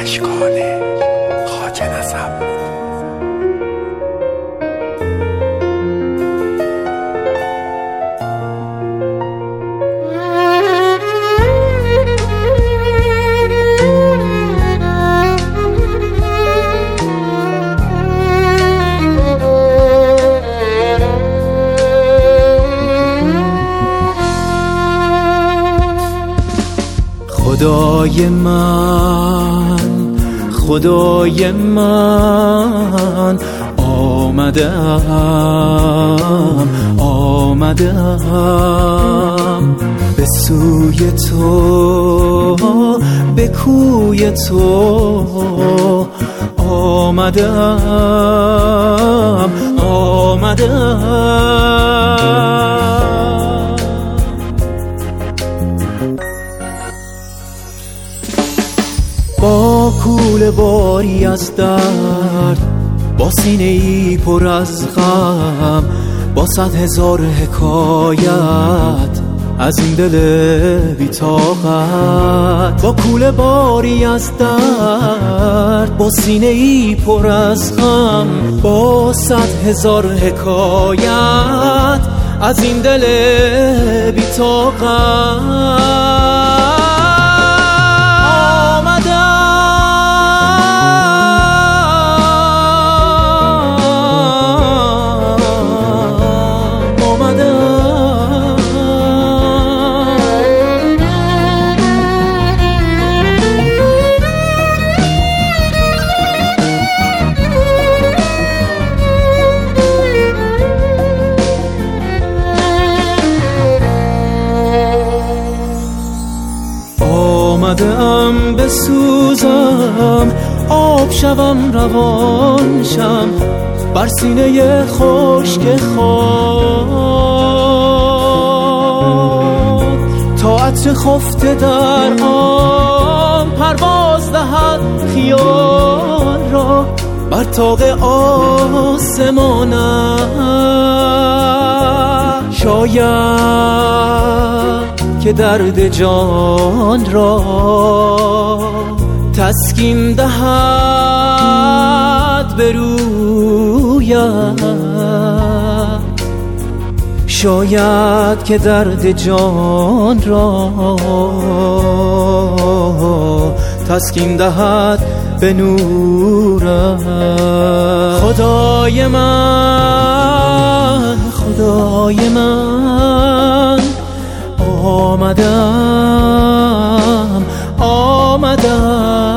اشکال خاک نسب. خدای من آمدم به سوی تو، به کوی تو آمدم با کوله باری از درد، با سینه ای پر از غم، با 100,000 حکایت از این دل بی طاقت. با کوله باری از درد، با سینه ای پر از غم، با 100,000 حکایت از این دل بی طاقت. آمدم بسوزم، آب شوم، روان شم بر سینه خشک خاک، تا عطر خفته در آن پرواز دهد خیال را بر طاق آسمانم. شاید که درد جان را تسکین دهد به رویم، شاید که درد جان را تسکین دهد به نورم. خدای من آمدم